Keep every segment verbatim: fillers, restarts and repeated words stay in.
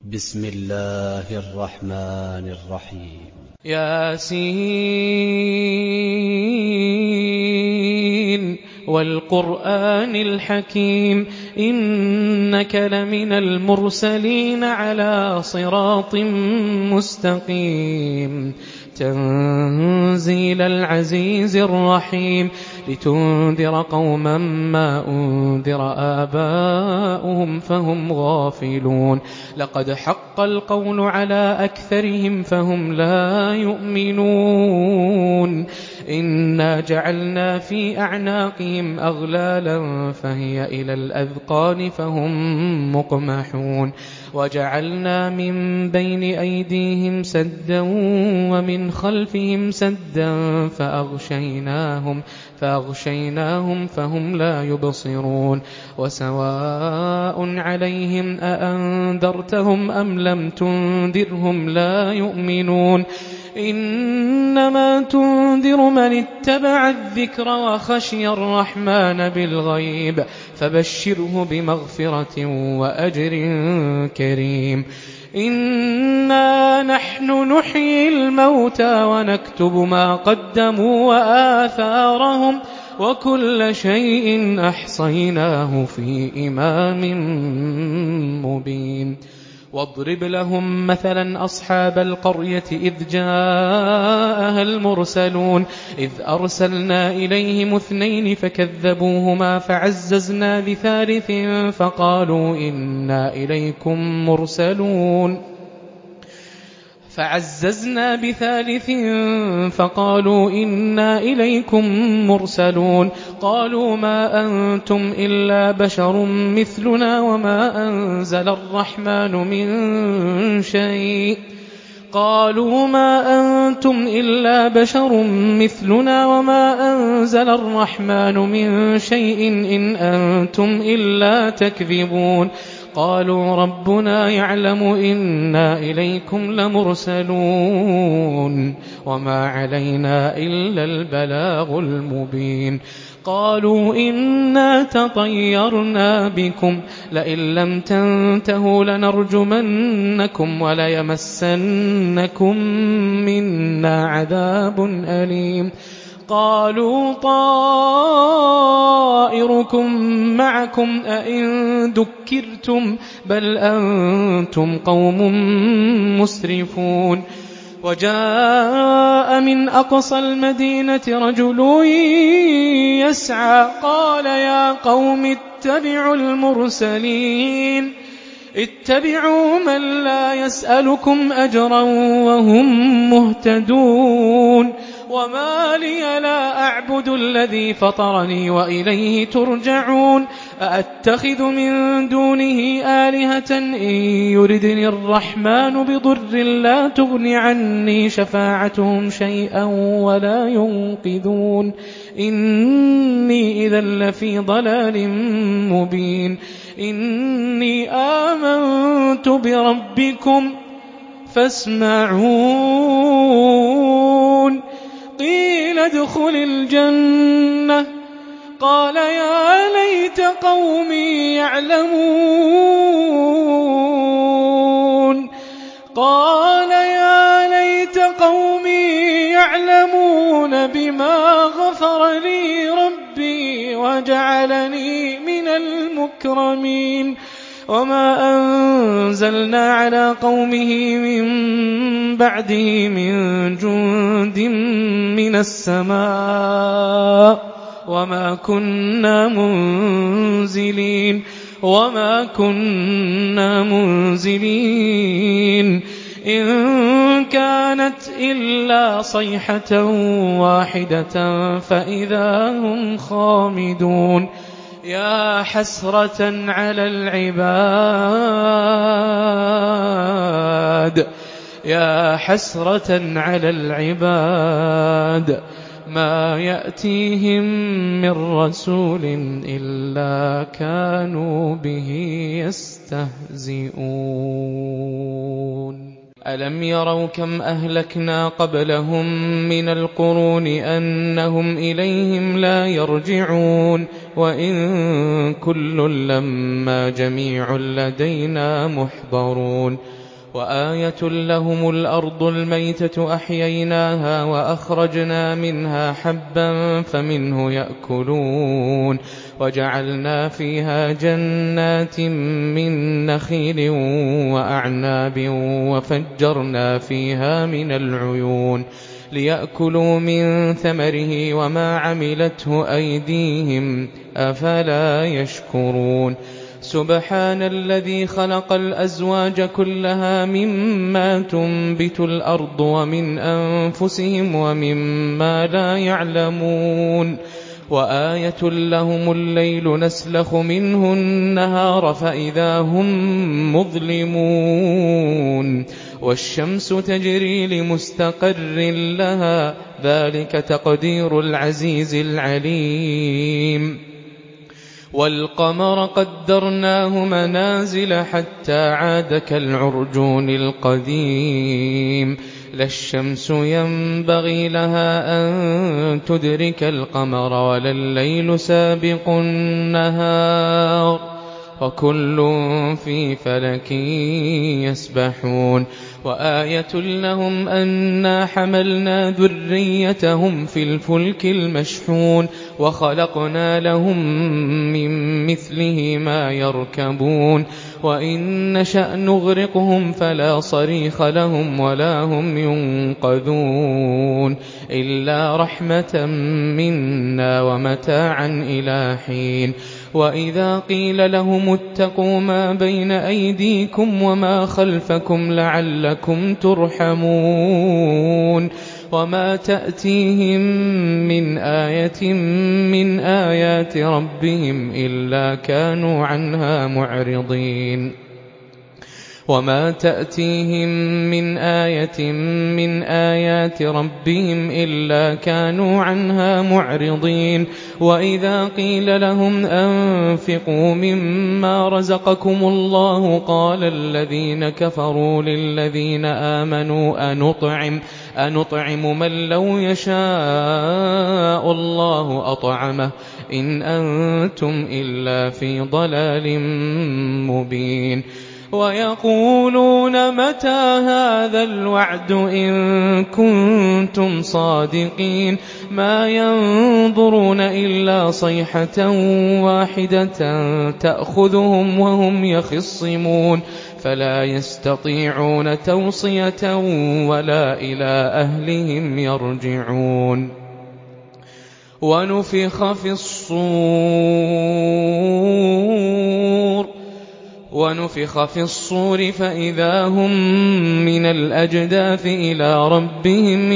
بسم الله الرحمن الرحيم. ياسين والقرآن الحكيم إنك لمن المرسلين على صراط مستقيم تنزيل العزيز الرحيم لتنذر قوما ما أنذر آباؤهم فهم غافلون لقد حق القول على أكثرهم فهم لا يؤمنون إنا جعلنا في أعناقهم أغلالا فهي إلى الأذقان فهم مقمحون وجعلنا من بين أيديهم سدا ومن خلفهم سدا فأغشيناهم فأغشيناهم فهم لا يبصرون وسواء عليهم أأنذرتهم أم لم تنذرهم لا يؤمنون إنما تنذر من اتبع الذكر وخشي الرحمن بالغيب فبشره بمغفرة وأجر كريم إنا نحن نحيي الموتى ونكتب ما قدموا وآثارهم وكل شيء أحصيناه في إمام مبين واضرب لهم مثلا أصحاب القرية إذ جاءها المرسلون إذ أرسلنا إليهم اثنين فكذبوهما فعززنا بثالث فقالوا إنا إليكم مرسلون فعززنا بثالث فقالوا إنا إليكم مرسلون قالوا ما أنتم إلا بشر مثلنا وما أنزل الرحمن من شيء قالوا ما أنتم إلا بشر مثلنا وما أنزل الرحمن من شيء إن أنتم إلا تكذبون قالوا ربنا يعلم إنا إليكم لمرسلون وما علينا إلا البلاغ المبين قالوا إنا تطيرنا بكم لئن لم تنتهوا لنرجمنكم وليمسنكم منا عذاب أليم قالوا طائركم معكم أئن ذكرتم بل أنتم قوم مسرفون وجاء من أقصى المدينة رجل يسعى قال يا قوم اتبعوا المرسلين اتبعوا من لا يسألكم أجرا وهم مهتدون وما لي لا أعبد الذي فطرني وإليه ترجعون أأتخذ من دونه آلهة إن يردني الرحمن بضر لا تغن عني شفاعتهم شيئا ولا ينقذون إني إذا لفي ضلال مبين إني آمنت بربكم فاسمعون قيل ادخل الجنة قال يا ليت قومي يعلمون قال يا ليت قومي يعلمون بما غفر لي ربي وجعلني من المكرمين وما أنزلنا على قومه من بعده من جند من السماء وما كنا منزلين وما كنا منزلين إن كانت إلا صيحة واحدة فإذا هم خامدون يا حسرة على العباد يا حسرة على العباد ما يأتيهم من رسول إلا كانوا به يستهزئون ألم يروا كم أهلكنا قبلهم من القرون أنهم إليهم لا يرجعون وإن كل لما جميع لدينا محضرون وآية لهم الأرض الميتة أحييناها وأخرجنا منها حبا فمنه يأكلون وجعلنا فيها جنات من نخيل وأعناب وفجرنا فيها من العيون ليأكلوا من ثمره وما عملته أيديهم أفلا يشكرون سبحان الذي خلق الأزواج كلها مما تنبت الأرض ومن أنفسهم ومما لا يعلمون وآية لهم الليل نسلخ منه النهار فإذا هم مظلمون والشمس تجري لمستقر لها ذلك تقدير العزيز العليم والقمر قدرناه منازل حتى عاد كالعرجون القديم لا الشمس ينبغي لها أن تدرك القمر ولا الليل سابق النهار وكل في فلك يسبحون وآية لهم أنا حملنا ذريتهم في الفلك المشحون وخلقنا لهم من مثله ما يركبون وإن نشأ نغرقهم فلا صريخ لهم ولا هم ينقذون إلا رحمة منا ومتاعا إلى حين وإذا قيل لهم اتقوا ما بين أيديكم وما خلفكم لعلكم ترحمون وما تأتيهم من آية من آيات ربهم إلا كانوا عنها معرضين وما تأتيهم من آية من آيات ربهم إلا كانوا عنها معرضين وإذا قيل لهم أنفقوا مما رزقكم الله قال الذين كفروا للذين آمنوا أنطعم أنطعم من لو يشاء الله أطعمه إن أنتم إلا في ضلال مبين ويقولون متى هذا الوعد إن كنتم صادقين ما ينظرون إلا صيحة واحدة تأخذهم وهم يخصمون فلا يستطيعون توصية ولا إلى أهلهم يرجعون ونفخ في الصور ونفخ في الصور فإذا هم من الأجداث إلى ربهم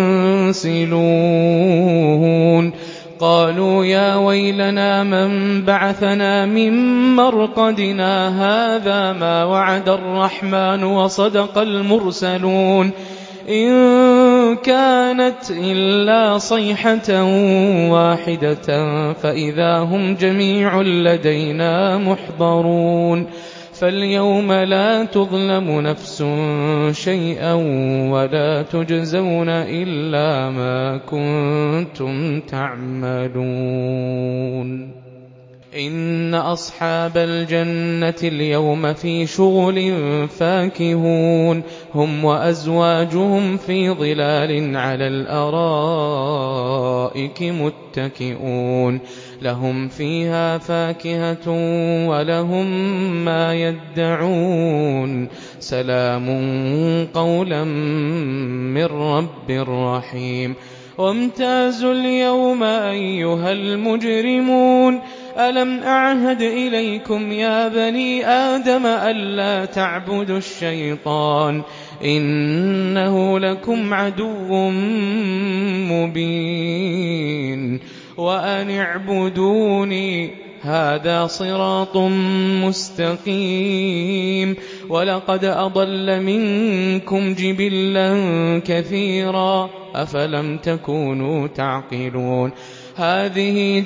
ينسلون قالوا يا ويلنا من بعثنا من مرقدنا هذا ما وعد الرحمن وصدق المرسلون إن كانت إلا صيحة واحدة فإذا هم جميع لدينا محضرون فاليوم لا تظلم نفس شيئا ولا تجزون إلا ما كنتم تعملون إن أصحاب الجنة اليوم في شغل فاكهون هم وأزواجهم في ظلال على الأرائك متكئون لهم فيها فاكهة ولهم ما يدعون سلام قولا من رب رحيم وامتازوا اليوم أيها المجرمون ألم أعهد إليكم يا بني آدم ألا تعبدوا الشيطان إنه لكم عدو مبين وأن اعبدوني هذا صراط مستقيم ولقد أضل منكم جبلا كثيرا أفلم تكونوا تعقلون هذه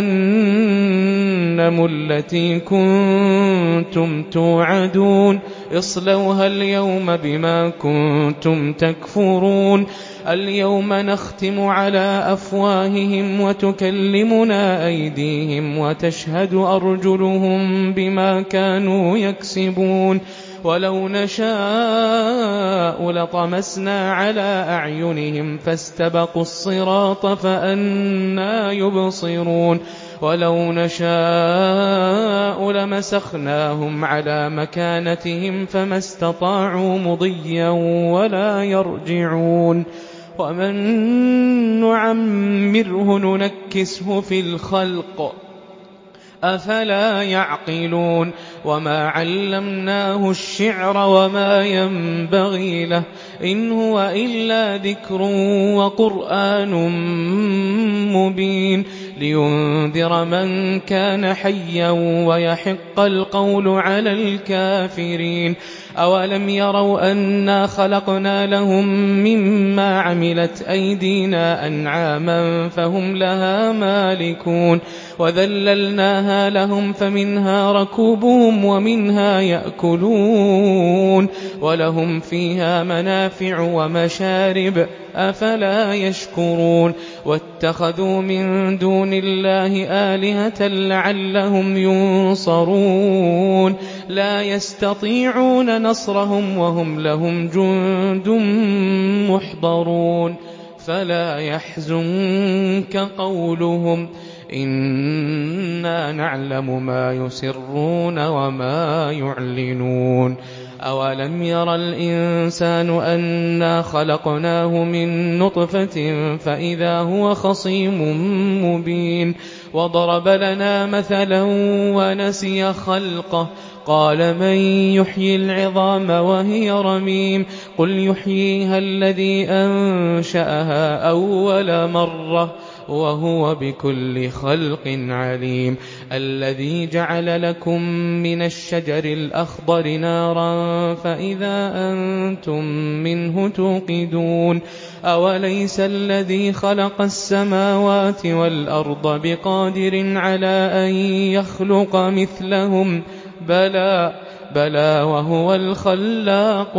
جهنم التي كنتم توعدون اصلوها اليوم بما كنتم تكفرون اليوم نختم على أفواههم وتكلمنا أيديهم وتشهد أرجلهم بما كانوا يكسبون ولو نشاء لطمسنا على أعينهم فاستبقوا الصراط فأنى يبصرون ولو نشاء لمسخناهم على مكانتهم فما استطاعوا مضيا ولا يرجعون ومن نعمره ننكسه في الخلق أفلا يعقلون وما علمناه الشعر وما ينبغي له إن هو إلا ذكر وقرآن مبين لينذر من كان حيا ويحق القول على الكافرين أولم يروا أنا خلقنا لهم مما عملت أيدينا أنعاما فهم لها مالكون وذللناها لهم فمنها ركوبهم ومنها يأكلون ولهم فيها منافع ومشارب أفلا يشكرون واتخذوا من دون الله آلهة لعلهم ينصرون لا يستطيعون نصرهم وهم لهم جند محضرون فلا يحزنك قولهم إنا نعلم ما يسرون وما يعلنون أولم ير الإنسان أنا خلقناه من نطفة فإذا هو خصيم مبين وضرب لنا مثلا ونسي خلقه قال من يحيي العظام وهي رميم قل يحييها الذي أنشأها أول مرة وهو بكل خلق عليم الذي جعل لكم من الشجر الأخضر نارا فإذا أنتم منه توقدون أوليس الذي خلق السماوات والأرض بقادر على أن يخلق مثلهم بلى بلى وهو الخلاق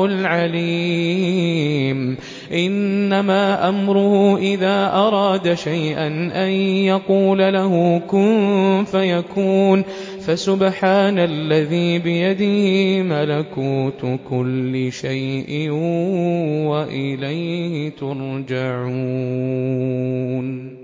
العليم إنما أمره إذا أراد شيئا أن يقول له كن فيكون فسبحان الذي بيده ملكوت كل شيء وإليه ترجعون.